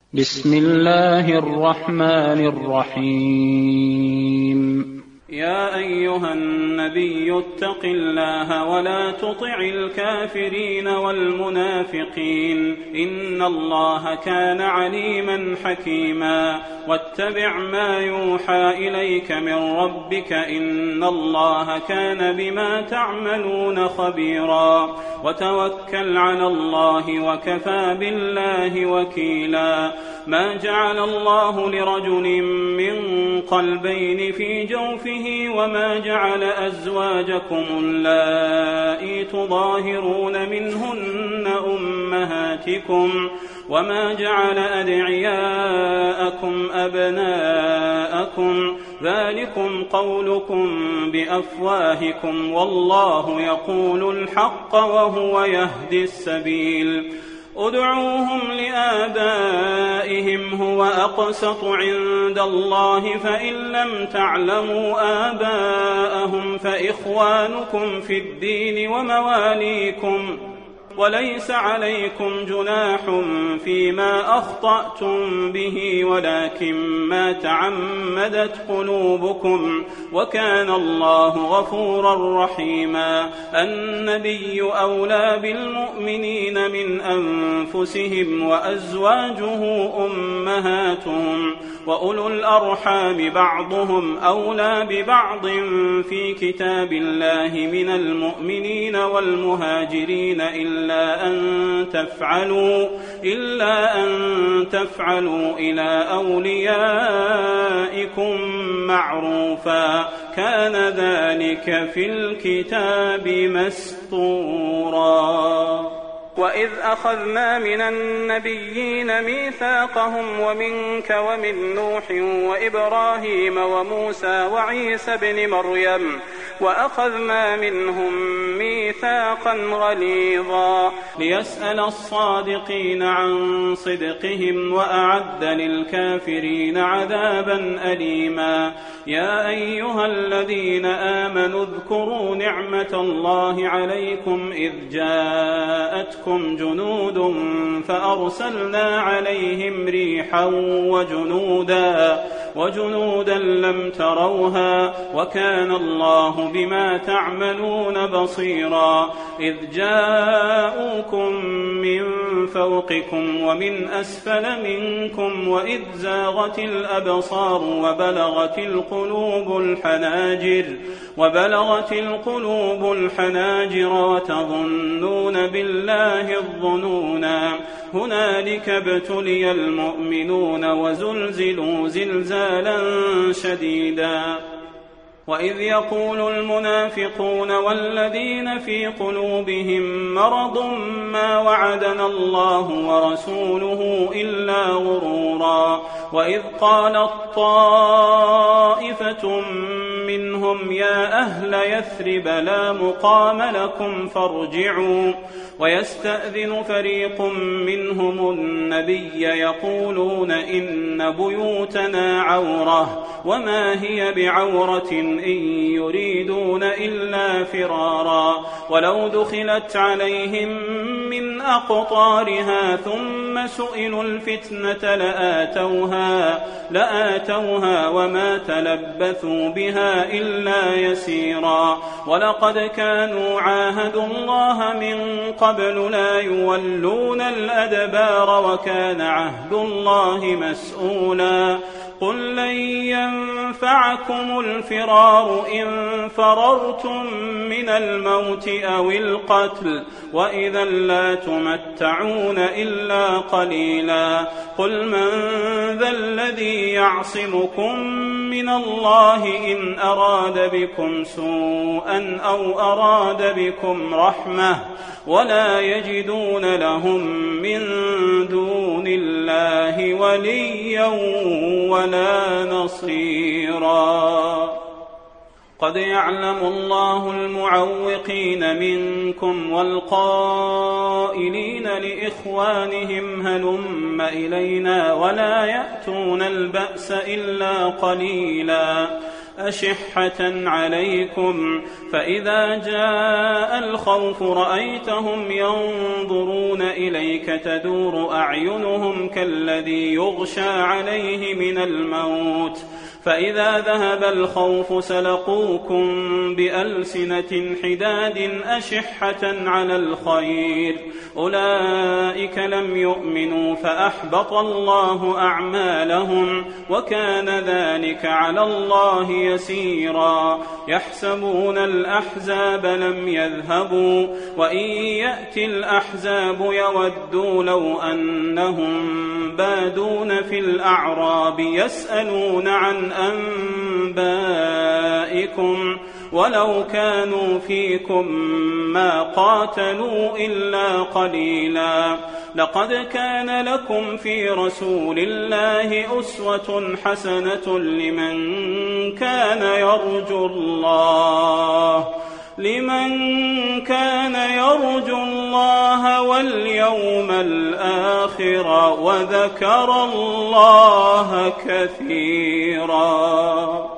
بسم الله الرحمن الرحيم. يا أيها النبي اتق الله ولا تطع الكافرين والمنافقين إن الله كان عليما حكيما واتبع ما يوحى إليك من ربك إن الله كان بما تعملون خبيرا وتوكل على الله وكفى بالله وكيلا. ما جعل الله لرجل من قلبين في جوفه وما جعل أزواجكم اللائي تظاهرون منهن أمهاتكم وما جعل أدعياءكم أبناءكم ذلكم قولكم بأفواهكم والله يقول الحق وهو يهدي السبيل. ادعوهم لآبائهم هو أقسط عند الله فإن لم تعلموا آباءهم فإخوانكم في الدين ومواليكم وليس عليكم جناح فيما أخطأتم به ولكن ما تعمدت قلوبكم وكان الله غفورا رحيما. النبي أولى بالمؤمنين من أنفسهم وأزواجه أمهاتهم وأولو الأرحام بعضهم أولى ببعض في كتاب الله من المؤمنين والمهاجرين إلا أن تفعلوا إلى أوليائكم معروفا كان ذلك في الكتاب مسطورا. وإذ أخذنا من النبيين ميثاقهم ومنك ومن نوح وإبراهيم وموسى وعيسى بن مريم وأخذنا منهم ميثاقا غليظا ليسأل الصادقين عن صدقهم وأعد للكافرين عذابا أليما. يا أيها الذين آمنوا اذكروا نعمة الله عليكم إذ جاءتكم جنود فأرسلنا عليهم ريحا وجنودا لم تروها وكان الله بما تعملون بصيرا. إذ جاءوكم من فوقكم ومن أسفل منكم وإذ زاغت الأبصار وبلغت القلوب الحناجر وتظنون بالله الظنونا. هنالك ابتلي المؤمنون وزلزلوا زلزالا شديدا. وإذ يقول المنافقون والذين في قلوبهم مرض ما وعدنا الله ورسوله إلا غرورا. وإذ قالت طائفة منهم يا أهل يثرب لا مقام لكم فارجعوا ويستأذن فريق منهم النبي يقولون إن بيوتنا عورة وما هي بعورة إن يريدون إلا فرارا. ولو دخلت عليهم من أقطارها ثم سئلوا الفتنة لآتوها وما تلبثوا بها إلا يسيرا. ولقد كانوا عاهدوا الله من قبل لا يولون الأدبار وكان عهد الله مسؤولا. قل لن ينفعكم الفرار إن فررتم من الموت أو القتل وإذا لا تمتعون إلا قليلا. قل من ذا الذي يعصمكم من الله إن أراد بكم سوءا أو أراد بكم رحمة ولا يجدون لهم من دون الله وليا ولا نصيرا. قد يعلم الله المعوقين منكم والقائلين لإخوانهم هلم إلينا ولا يأتون البأس إلا قليلا. أشحة عليكم فإذا جاء الخوف رأيتهم ينظرون إليك تدور أعينهم كالذي يغشى عليه من الموت فإذا ذهب الخوف سلقوكم بألسنة حداد أشحة على الخير أولئك لم يؤمنوا فأحبط الله أعمالهم وكان ذلك على الله يسيرا يحسبون الأحزاب لم يذهبوا وإن يأتي الأحزاب يودوا لو أنهم بادون في الأعراب يسألون عن أنبائكم ولو كانوا فيكم ما قاتلوا إلا قليلا لقد كان لكم في رسول الله أسوة حسنة لمن كان يرجو الله واليوم الآخر وذكر الله كثيرا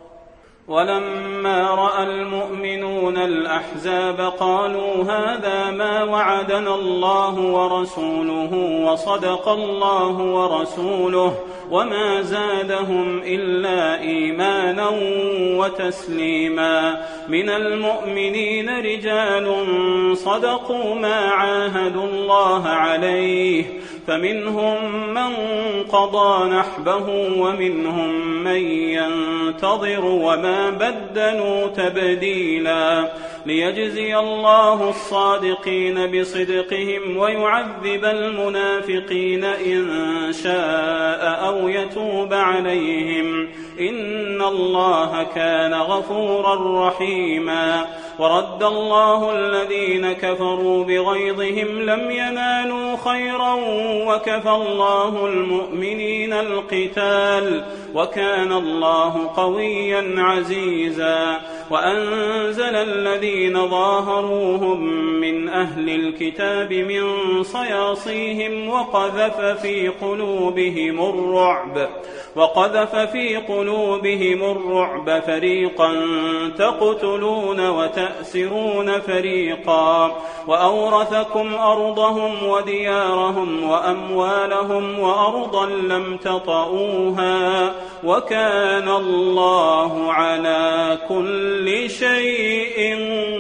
ولما رأى المؤمنون الأحزاب قالوا هذا ما وعدنا الله ورسوله وصدق الله ورسوله وما زادهم إلا إيمانا وتسليما من المؤمنين رجال صدقوا ما عاهدوا الله عليه فمنهم من قضى نحبه ومنهم من ينتظر وما بدلوا تبديلا ليجزي الله الصادقين بصدقهم ويعذب المنافقين إن شاء أو يتوب عليهم إن الله كان غفورا رحيما ورد الله الذين كفروا بغيظهم لم ينالوا خيرا وكفى الله المؤمنين القتال وكان الله قويا عزيزا وأنزل الذين ظاهروهم من أهل الكتاب من صياصيهم وقذف في قلوبهم الرعب فريقا تقتلون وتأسرون فريقا وأورثكم أرضهم وديارهم وأموالهم وأرضا لم تطئوها وكان الله على كل شيء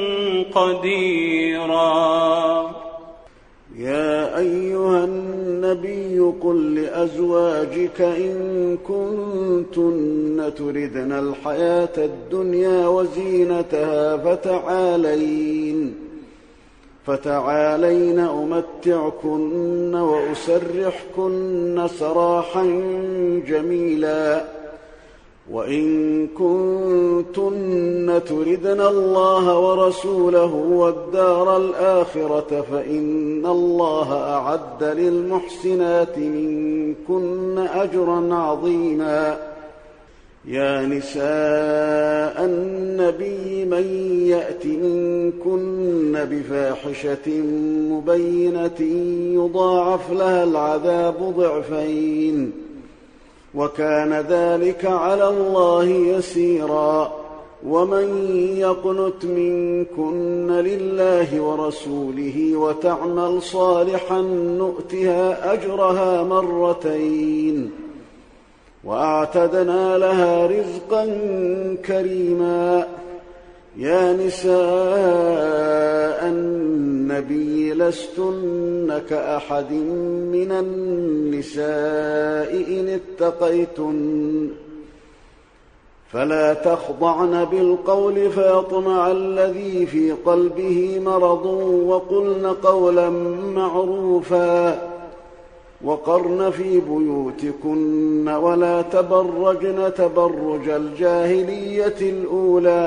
قديرا يا أيها النبي قل لأزواجك إن كنتن تردن الحياة الدنيا وزينتها فتعالين أمتعكن وأسرحكن سراحا جميلا وإن كنتن تردن الله ورسوله والدار الآخرة فإن الله أعد للمحسنات منكن أجرا عظيما يا نساء النبي من يأت منكن بفاحشة مبينة يضاعف لها العذاب ضعفين وكان ذلك على الله يسيرا ومن يقنت منكن لله ورسوله وتعمل صالحا نؤتها أجرها مرتين وأعتدنا لها رزقا كريما يا نساء النبي لستن كأحد من النساء إن اتقيتن فلا تخضعن بالقول فيطمع الذي في قلبه مرض وقلن قولا معروفا وقرن في بيوتكن ولا تبرجن تبرج الجاهلية الأولى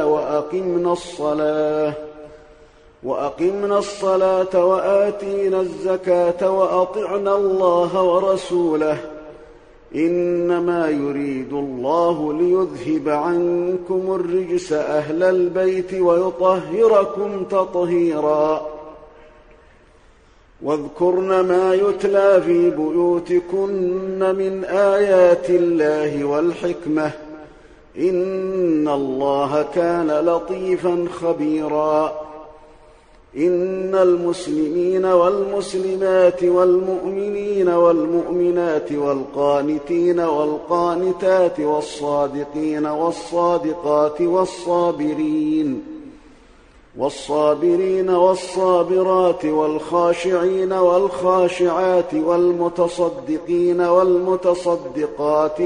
وأقمنا الصلاة وآتينا الزكاة وأطعنا الله ورسوله إنما يريد الله ليذهب عنكم الرجس أهل البيت ويطهركم تطهيرا واذكرن ما يتلى في بيوتكن من آيات الله والحكمة إن الله كان لطيفا خبيرا. إن المسلمين والمسلمات والمؤمنين والمؤمنات والقانتين والقانتات والصادقين والصادقات والصابرين والصابرات والخاشعين والخاشعات والمتصدقين والمتصدقات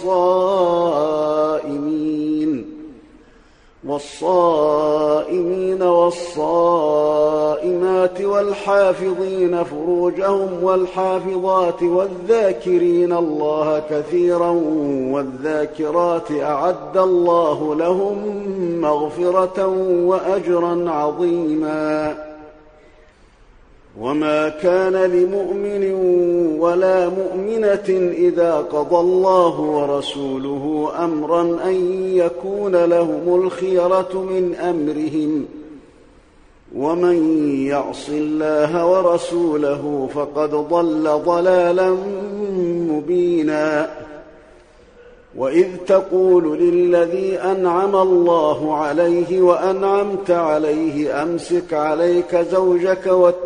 والصائمين والصائمات والحافظين فروجهم والحافظات والذاكرين الله كثيرا والذاكرات أعد الله لهم مغفرة وأجرا عظيما. وما كان لمؤمن ولا مؤمنة إذا قضى الله ورسوله أمرا أن يكون لهم الخيرة من أمرهم، ومن يعص الله ورسوله فقد ضل ضلالا مبينا. وإذ تقول للذي أنعم الله عليه وأنعمت عليه أمسك عليك زوجك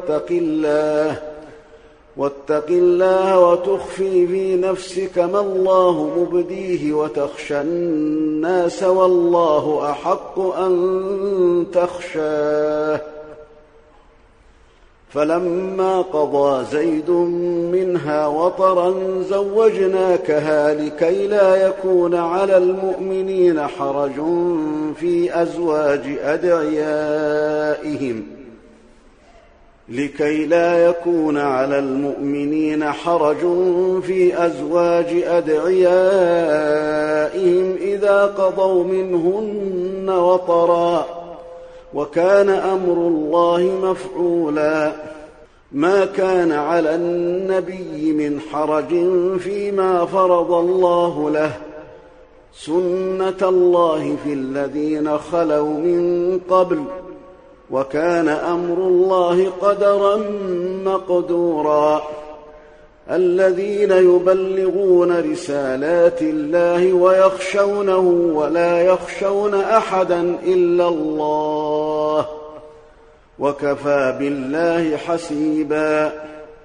واتق الله وتخفي في نفسك ما الله مبديه وتخشى الناس والله أحق أن تخشاه. فلما قضى زيد منها وطرا زوجناكها لكي لا يكون على المؤمنين حرج في أزواج أدعيائهم إذا قضوا منهن وطرا، وكان أمر الله مفعولا. ما كان على النبي من حرج فيما فرض الله له، سنة الله في الذين خلوا من قبل، وكان أمر الله قدرا مقدورا. الذين يبلغون رسالات الله ويخشونه ولا يخشون أحدا إلا الله، وكفى بالله حسيبا.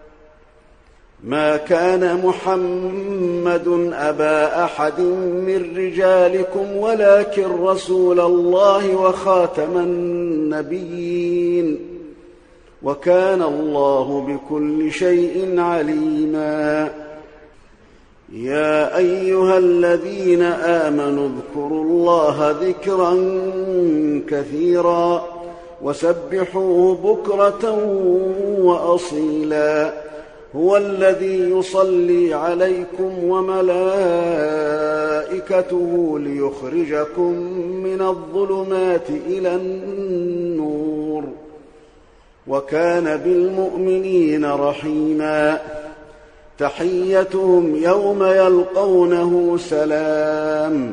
ما كان محمد أبا أحد من رجالكم ولكن رسول الله وخاتم النبيين، وكان الله بكل شيء عليما. يا أيها الذين آمنوا اذكروا الله ذكرا كثيرا وسبحوه بكرة وأصيلا. هو الذي يصلي عليكم وملائكته ليخرجكم من الظلمات إلى النور، وكان بالمؤمنين رحيما. تحيتهم يوم يلقونه سلام،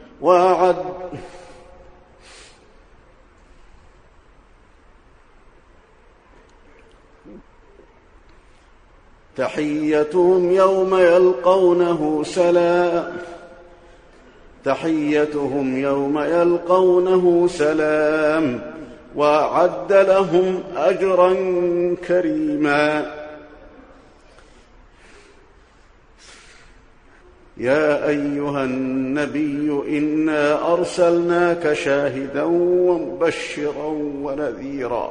تحيتهم يوم يلقونه سلام، وأعد لهم أجرا كريما. يا أيها النبي إنا أرسلناك شاهدا ومبشرا ونذيرا.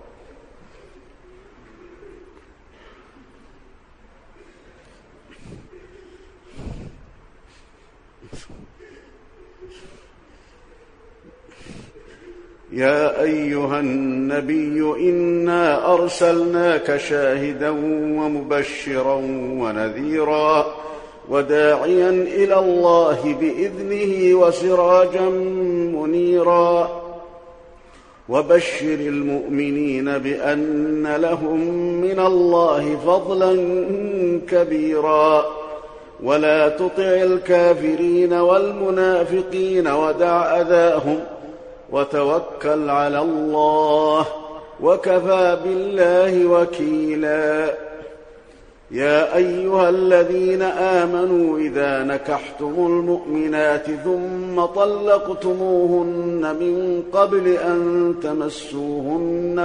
يا أيها النبي إنا أرسلناك شاهدا ومبشرا ونذيرا وداعيا إلى الله بإذنه وسراجا منيرا. وبشر المؤمنين بأن لهم من الله فضلا كبيرا. ولا تطع الكافرين والمنافقين ودع أذاهم وتوكل على الله، وكفى بالله وكيلا. يا أيها الذين آمنوا إذا نكحتم المؤمنات ثم طلقتموهن من قبل أن تمسوهن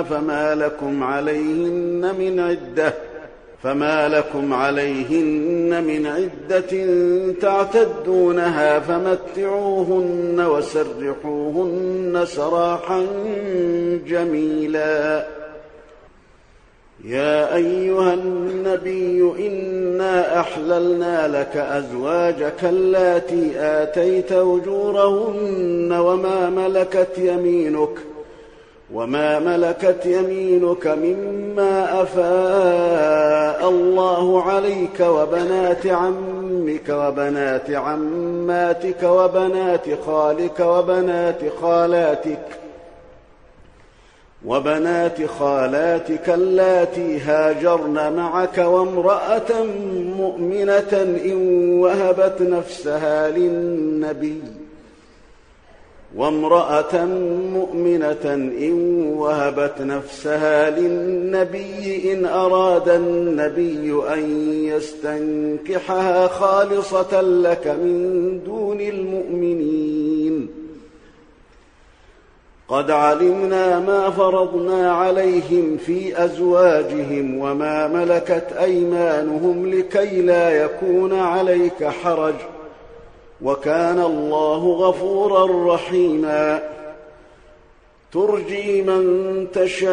فما لكم عليهن من عدة تعتدونها فمتعوهن وسرحوهن سراحا جميلا. يا أيها النبي إنا أحللنا لك أزواجك اللاتي آتيت أجورهن وما ملكت يمينك مما أفاء الله عليك وبنات عمك وبنات عماتك وبنات خالك وبنات خالاتك اللاتي هاجرن معك وامرأة مؤمنة إن وهبت نفسها للنبي إن أراد النبي أن يستنكحها خالصة لك من دون المؤمنين. قد علمنا ما فرضنا عليهم في أزواجهم وما ملكت أيمانهم لكي لا يكون عليك حرج، وكان الله غفورا رحيما. ترجي من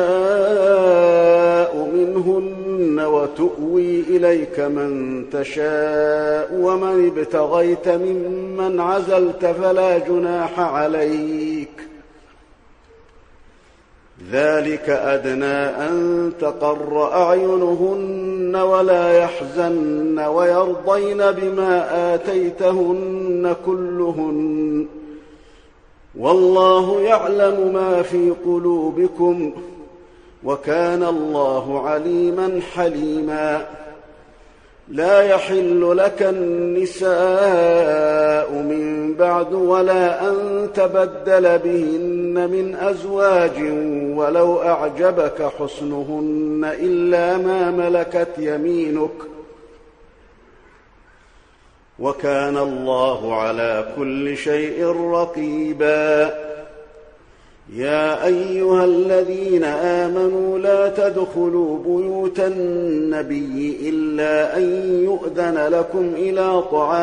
تشاء منهن وتؤوي إليك من تشاء ومن ابتغيت ممن عزلت فلا جناح عليك. ذلك أدنى أن تقر أعينهن ولا يحزن ويرضين بما آتيتهن كلهن، والله يعلم ما في قلوبكم وكان الله عليما حليما. لا يحل لك النساء من بعد ولا أن تبدل بهن من أزواج ولو أعجبك حسنهن إلا ما ملكت يمينك، وكان الله على كل شيء رقيبا. يا أيها الذين آمنوا لا تدخلوا بيوت النبي إلا أن يؤذن لكم إلى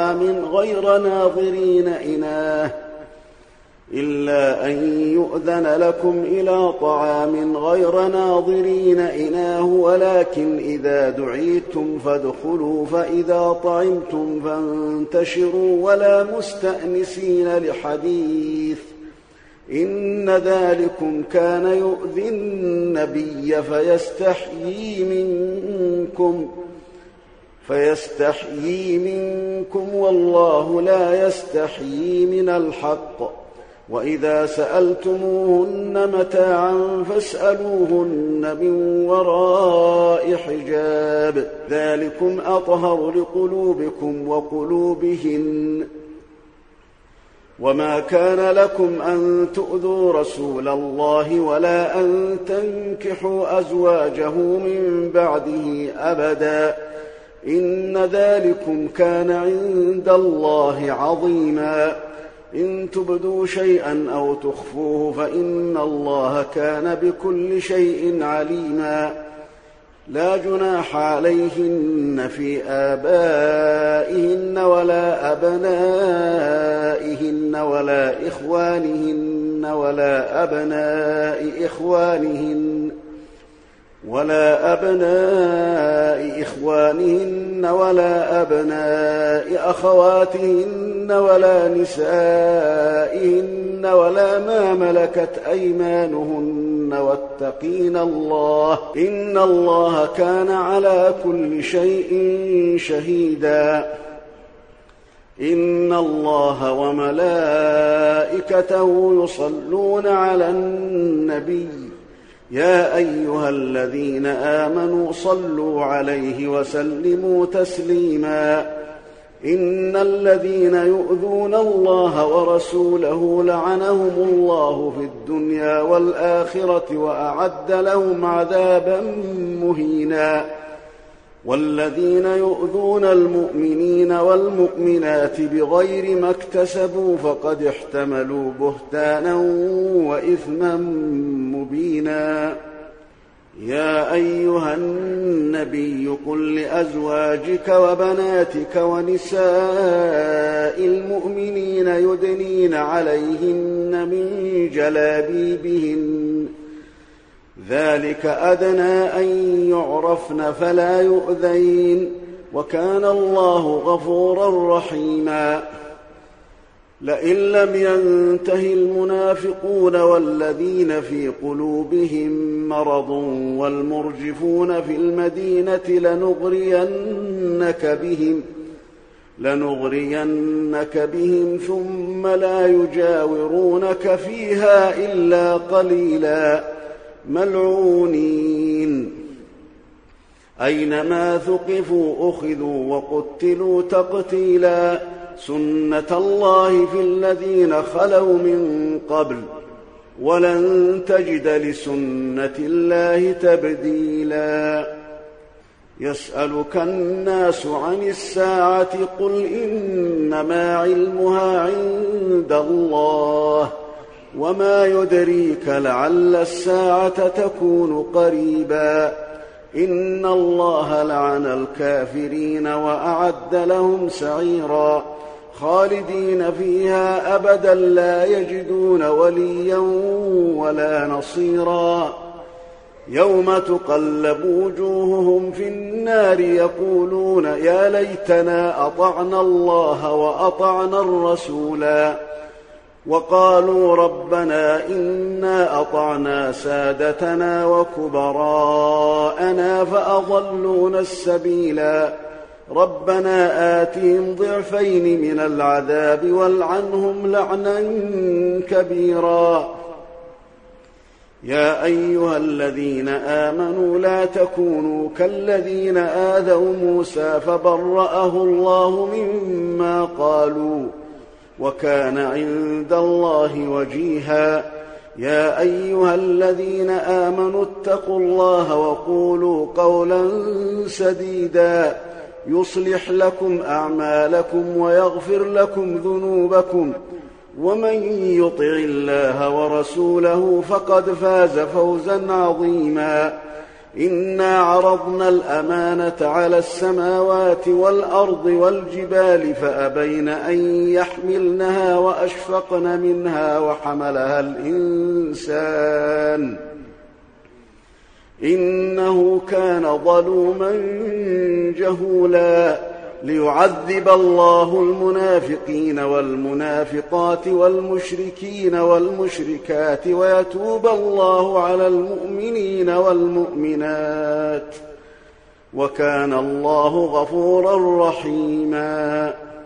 طعام غير ناظرين إناه، ولكن إذا دعيتم فادخلوا فإذا طعمتم فانتشروا ولا مستأنسين لحديث، إن ذلكم كان يؤذي النبي فيستحيي منكم والله لا يستحيي من الحق. وإذا سألتموهن متاعا فاسألوهن من وراء حجاب، ذلكم أطهر لقلوبكم وقلوبهن. وما كان لكم أن تؤذوا رسول الله ولا أن تنكحوا أزواجه من بعده أبدا، إن ذلكم كان عند الله عظيما. إن تبدوا شيئا أو تخفوه فإن الله كان بكل شيء عليما. لا جناح عليهن في آبائهن ولا أبنائهن ولا إخوانهن ولا أبناء إخوانهن ولا أبناء أخواتهن ولا نسائهن ولا ما ملكت أيمانهن، واتقين الله إن الله كان على كل شيء شهيدا. إن الله وملائكته يصلون على النبي يا أيها الذين آمنوا صلوا عليه وسلموا تسليما. إن الذين يؤذون الله ورسوله لعنهم الله في الدنيا والآخرة وأعد لهم عذابا مهينا. والذين يؤذون المؤمنين والمؤمنات بغير ما اكتسبوا فقد احتملوا بهتانا وإثما مبينا. يا أيها النبي قل لأزواجك وبناتك ونساء المؤمنين يدنين عليهن من جلابيبهن ذلك أدنى أن يعرفن فلا يؤذين وكان الله غفورا رحيما. لئن لم ينته المنافقون والذين في قلوبهم مرض والمرجفون في المدينة لنغرينك بهم ثم لا يجاورونك فيها إلا قليلا ملعونين أينما ثقفوا أخذوا وقتلوا تقتيلا سنة الله في الذين خلوا من قبل ولن تجد لسنة الله تبديلا. يسألك الناس عن الساعة قل إنما علمها عند الله وما يدريك لعل الساعة تكون قريبا. إن الله لعن الكافرين وأعد لهم سعيرا خالدين فيها أبدا لا يجدون وليا ولا نصيرا. يوم تقلب وجوههم في النار يقولون يا ليتنا أطعنا الله وأطعنا الرسولا وقالوا ربنا إنا أطعنا سادتنا وكبراءنا فأضلونا السبيلا ربنا آتهم ضعفين من العذاب والعنهم لعنا كبيرا. يا أيها الذين آمنوا لا تكونوا كالذين آذوا موسى فبرأه الله مما قالوا وكان عند الله وجيها. يا أيها الذين آمنوا اتقوا الله وقولوا قولا سديدا يصلح لكم أعمالكم ويغفر لكم ذنوبكم ومن يطع الله ورسوله فقد فاز فوزا عظيما. إنا عرضنا الأمانة على السماوات والأرض والجبال فأبين أن يحملنها وأشفقن منها وحملها الإنسان إنه كان ظلوما جهولا. ليعذب الله المنافقين والمنافقات والمشركين والمشركات ويتوب الله على المؤمنين والمؤمنات وكان الله غفورا رحيما.